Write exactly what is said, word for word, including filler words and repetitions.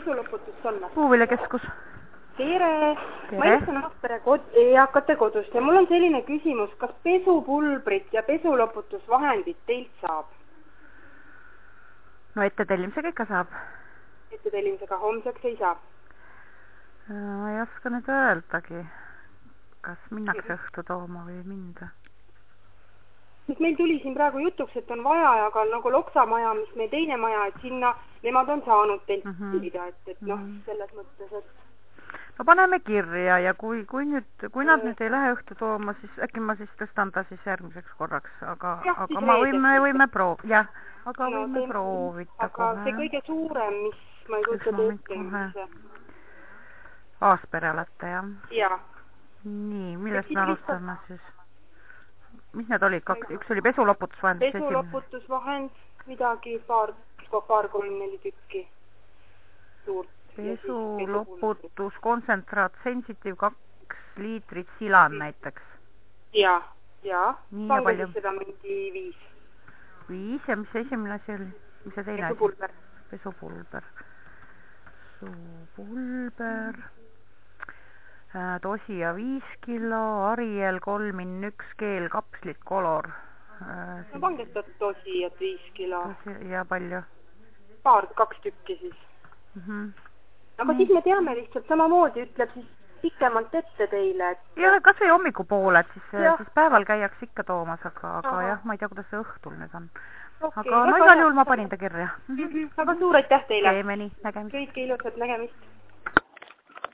pesuloputust on? Puuviljakeskus. Tere, Tere. Ma istun Aspere kod eakate kodust ja mul on selline küsimus, kas pesupulbrit ja pesuloputusvahendit teilt saab? No ettetellimisega ikka saab. Ettetellimisega homseks ei saa? Ma ei oska nüüd öeldagi, kas minnakse õhtu tooma või minda. Sest meil tuli siin praegu jutuks, et on vaja, aga nagu Loksa maja, mis meie teine maja, et sinna nemad on saanud teilt mm -hmm. tellida, et, et noh, selles mõttes, et no paneme kirja ja kui, kui nüüd, kui nad nüüd ei lähe õhtu tooma, siis äkki ma siis tõstan ta siis järgmiseks korraks, aga, ja, aga ma võime, võime proov-, jah, aga no, võime see, proovida aga kohe. Aga see kõige suurem, mis ma ei kujuta teete. Aaspere olete, jah? Jaa. Nii, millest me alustame siis? Mis need olid? Kaks, üks oli pesuloputusvahend. Pesuloputusvahend, midagi, paar, paar kolm, neli tükki. Suurt. Pesuloputus, kontsenttraat, sensitive kaks liitrit silan näiteks. Jaa, jaa. Nii ja palju? Seda mingi viis. Viis ja mis see esimene asi oli? Mis see teine asi? Pesupulber. Pesupulber. Pesupulber. Tosi ja viis kilo, Ariel kolm in üks keel, kapslit, kolor. No pangestat tosi ja viis kilo. Ja palju? Paar, kaks tükki siis. Mm -hmm. Aga siis me teame lihtsalt, samamoodi ütleb siis pikemalt ette teile. Et... Ja kas või hommikupoole, et siis, siis päeval käiaks ikka toomas, aga, aga jah, ma ei tea, kuidas see õhtul nüüd on. Okay, aga no igal juhul ma panin ta kirja. Mm -hmm. Aga suur aitäh teile. Teeme nii, nägemist. Kõike ilusat nägemist.